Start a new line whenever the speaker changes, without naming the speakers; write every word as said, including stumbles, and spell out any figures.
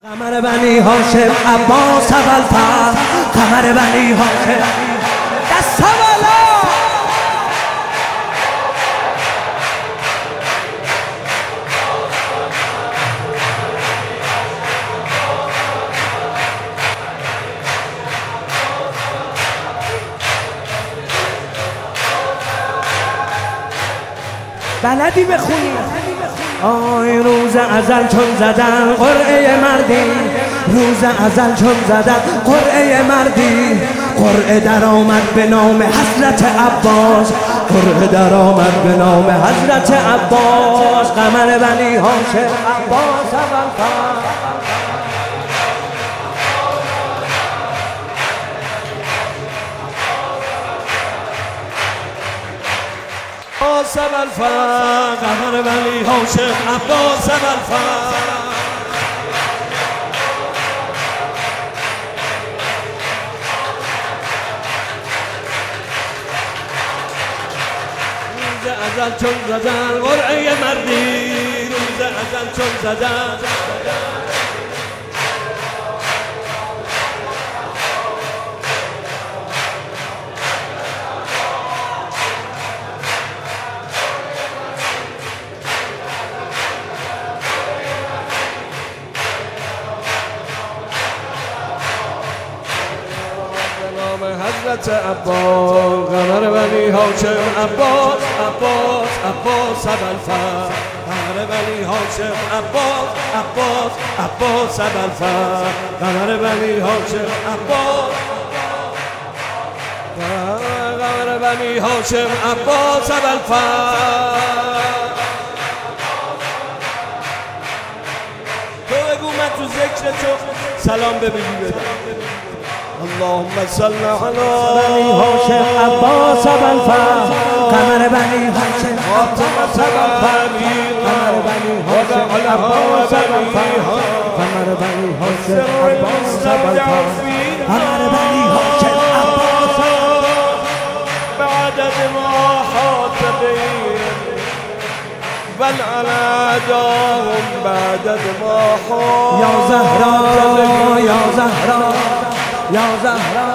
قمر بنی هاشم عباس ابوالفضل، قمر بنی هاشم دست بالا. بلدی بخونی؟ آی روز ازل چون زدن قرعه مردی، روز ازل چون زدن قرعه مردی، قرعه در آمد به نام حضرت عباس، قرعه در آمد به نام حضرت عباس. قمر بنی هاشم عباس ابوالفضل، عباس ابوالفضل، قمر بنی هاشم عباس ابوالفضل. روز ازل چون زدن قرعه مردی، روز ازل چون زدن حضرت عباس. قمر بنی هاشم عباس، عباس عباس ابوالفضل، قمر بنی هاشم عباس، عباس عباس ابوالفضل، قمر بنی هاشم عباس، قمر بنی هاشم عباس ابوالفضل. تو بگو من تو ذکر تو سلام ببینی بدم. اللهم صل علی بنی هاشم عباس ابوالفضل، قمر بنی هاشم عباس ابوالفضل، قمر بنی هاشم عباس ابوالفضل، قمر بنی هاشم عباس ابوالفضل، قمر بنی هاشم عباس بعدد ما حاط بهم بل على اعداهم بعدد ما حاط. یا زهرا یا زهرا یا زهرا